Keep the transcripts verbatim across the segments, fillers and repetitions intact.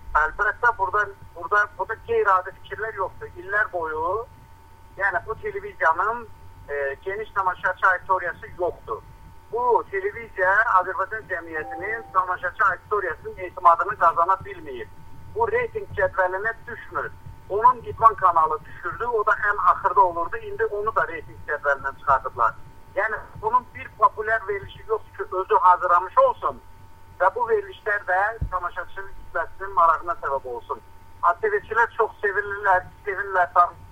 Əlbəttə burada, burada, burada qeyri-adi fikirlər yoxdur. İllər boyu, yəni bu televiziyanın e, geniş tamaşaçı auditoriyası yoxdur. Bu televiziya Azərbaycan cəmiyyətinin tamaşaçı auditoriyasının etimadını qazana bilməyib. Bu reyting cədvəlinə düşmür. Onun idman kanalı düşürdü, o da ən axırda olurdu. İndi onu da reyting cədvəlindən çıxardıblar. Yəni bunun bir populyar verilişi yoxdur ki, özü hazırlamış olsun və bu verilişlər də tamaşaçı kütləsinin marağına səbəb olsun. A T V-çilər çox sevilirlər, sevilirlər,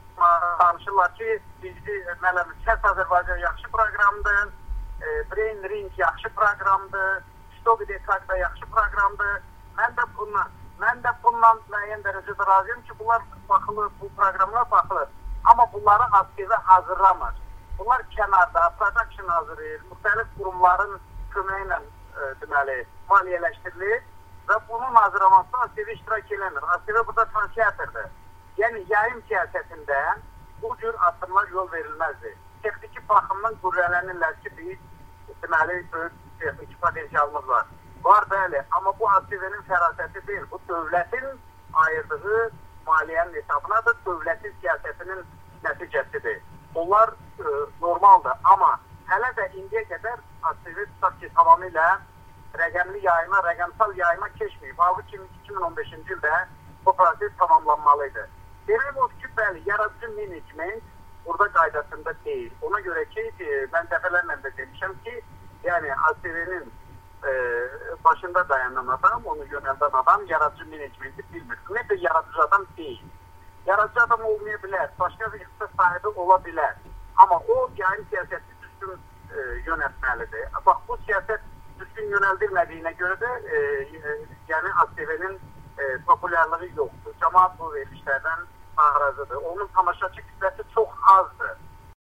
danışırlar ki, bizi mənim Səs Azərbaycan yaxşı proqramdır, e, Brain Ring yaxşı proqramdır, Stobide Kakda yaxşı proqramdır. Mən də bundan, mən də bundan müəyyən dərəcədə razıyım ki, bunlar baxılır, bu proqramlar baxılır. Amma bunları A T V hazırlamır. Bunlar kənarda, production hazırlayır, müxtəlif qurumların köməyi ilə e, deməli, maliyyələşdirilir və bunun hazırlamasında A T V iştirak eləmir. A T V burada transiyatordur. Yəni, yayım siyasətində bu cür addımlar yol verilməzdir. Texniki baxımdan qürrələnirlər ki, biz deməli, böyük texniki potensialımız var. Var, bəli, amma bu A T V-nin fərasəti deyil. Bu dövlətin ayırdığı maliyyənin hesabınadır, dövlətin siyasətinin nəticəsidir. Onlar e, normaldır, amma hələ də indiyə qədər A T V tutaq ki, tamamilə rəqəmli yayıma, rəqəmsal yayıma keçməyib. Halbuki iki min on beşinci ildə bu proses tamamlanmalıydı. Demək odur ki, bəli, yaradıcı menecment burada qaydasında deyil. Ona görə ki, e, mən dəfələrlə də demişəm ki, yəni A T V-nin e, başında dayanan adam, onu yönəldən adam yaradıcı menecmenti bilmir. Nə bir yaradıcı adam deyil. Yaradıcı adam olmaya bilər, başqa bir ixtisas sahibi ola bilər. Amma o, yayın siyasəti düzgün e, yönətməlidir. Bax, bu siyasət düzgün yönəldilmədiyinə görə də e, e, yəni A T V-nin e, populyarlığı yoxdur. Cəmaat bu verilişlərdən narazıdır. Onun tamaşaçı